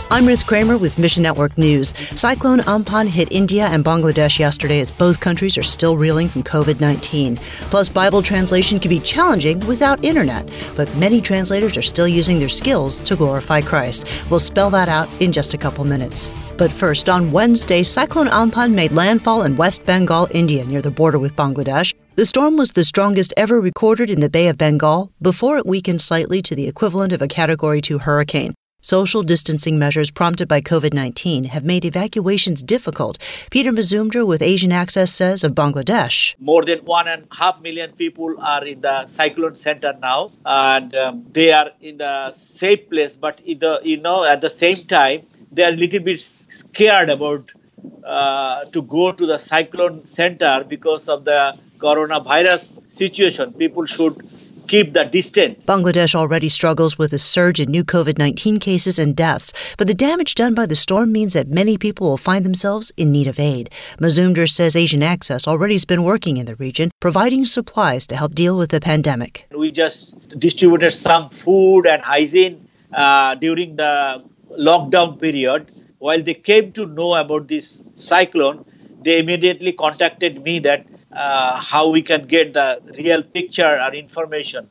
I'm Ruth Kramer with Mission Network News. Cyclone Amphan hit India and Bangladesh yesterday as both countries are still reeling from COVID-19. Plus, Bible translation can be challenging without internet, but many translators are still using their skills to glorify Christ. We'll spell that out in just a couple minutes. But first, on Wednesday, Cyclone Amphan made landfall in West Bengal, India, near the border with Bangladesh. The storm was the strongest ever recorded in the Bay of Bengal before it weakened slightly to the equivalent of a Category 2 hurricane. Social distancing measures prompted by COVID-19 have made evacuations difficult. Peter Mazumdar with Asian Access says of Bangladesh. More than 1.5 million people are in the cyclone center now, and they are in the safe place. But at the same time, they are a little bit scared about to go to the cyclone center because of the coronavirus situation. People should keep the distance. Bangladesh already struggles with a surge in new COVID-19 cases and deaths, but the damage done by the storm means that many people will find themselves in need of aid. Mazumdar says Asian Access already has been working in the region, providing supplies to help deal with the pandemic. We just distributed some food and hygiene during the lockdown period. While they came to know about this cyclone, they immediately contacted me that how we can get the real picture or information.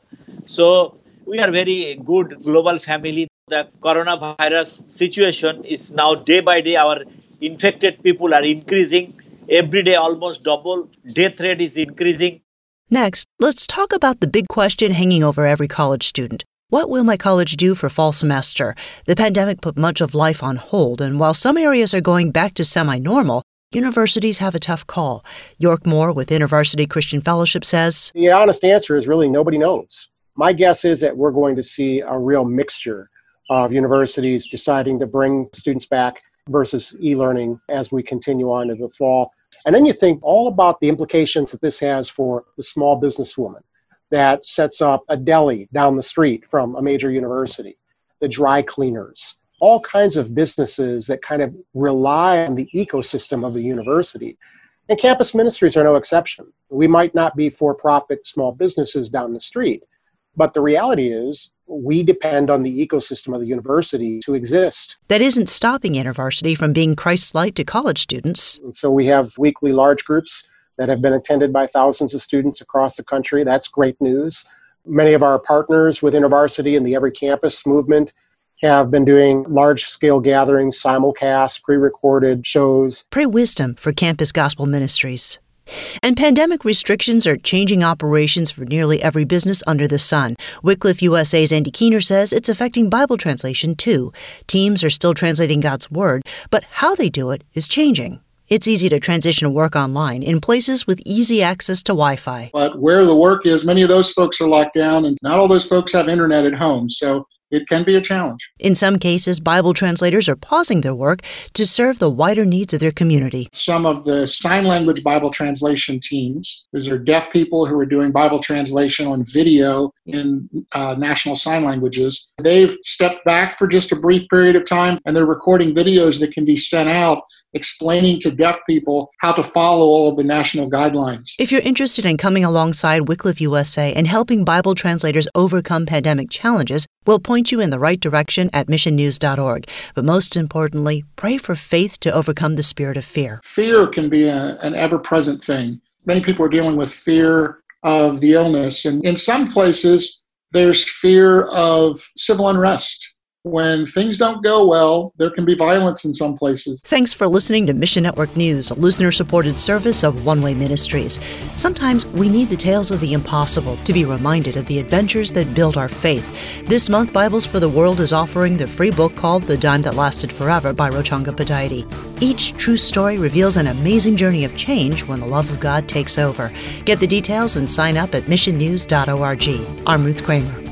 So we are very good global family. The coronavirus situation is now day by day, our infected people are increasing. Every day almost double. Death rate is increasing. Next, let's talk about the big question hanging over every college student. What will my college do for fall semester? The pandemic put much of life on hold, and while some areas are going back to semi-normal, universities have a tough call. York Moore with InterVarsity Christian Fellowship says, the honest answer is really nobody knows. My guess is that we're going to see a real mixture of universities deciding to bring students back versus e-learning as we continue on into the fall. And then you think all about the implications that this has for the small businesswoman that sets up a deli down the street from a major university, the dry cleaners, all kinds of businesses that kind of rely on the ecosystem of the university. And campus ministries are no exception. We might not be for-profit small businesses down the street, but the reality is we depend on the ecosystem of the university to exist. That isn't stopping InterVarsity from being Christ-like to college students. And so we have weekly large groups that have been attended by thousands of students across the country. That's great news. Many of our partners with InterVarsity and the Every Campus movement have been doing large-scale gatherings, simulcasts, pre-recorded shows. Pray wisdom for Campus Gospel Ministries. And pandemic restrictions are changing operations for nearly every business under the sun. Wycliffe USA's Andy Keener says it's affecting Bible translation, too. Teams are still translating God's Word, but how they do it is changing. It's easy to transition work online in places with easy access to Wi-Fi. But where the work is, many of those folks are locked down, and not all those folks have internet at home. So it can be a challenge. In some cases, Bible translators are pausing their work to serve the wider needs of their community. Some of the sign language Bible translation teams, these are deaf people who are doing Bible translation on video in national sign languages. They've stepped back for just a brief period of time, and they're recording videos that can be sent out explaining to deaf people how to follow all of the national guidelines. If you're interested in coming alongside Wycliffe USA and helping Bible translators overcome pandemic challenges, we'll point you in the right direction at missionnews.org. But most importantly, pray for faith to overcome the spirit of fear. Fear can be an ever-present thing. Many people are dealing with fear of the illness, and in some places, there's fear of civil unrest. When things don't go well, there can be violence in some places. Thanks for listening to Mission Network News, a listener-supported service of One Way Ministries. Sometimes we need the tales of the impossible to be reminded of the adventures that build our faith. This month, Bibles for the World is offering the free book called The Dime That Lasted Forever by Rochanga Padaiti. Each true story reveals an amazing journey of change when the love of God takes over. Get the details and sign up at missionnews.org. I'm Ruth Kramer.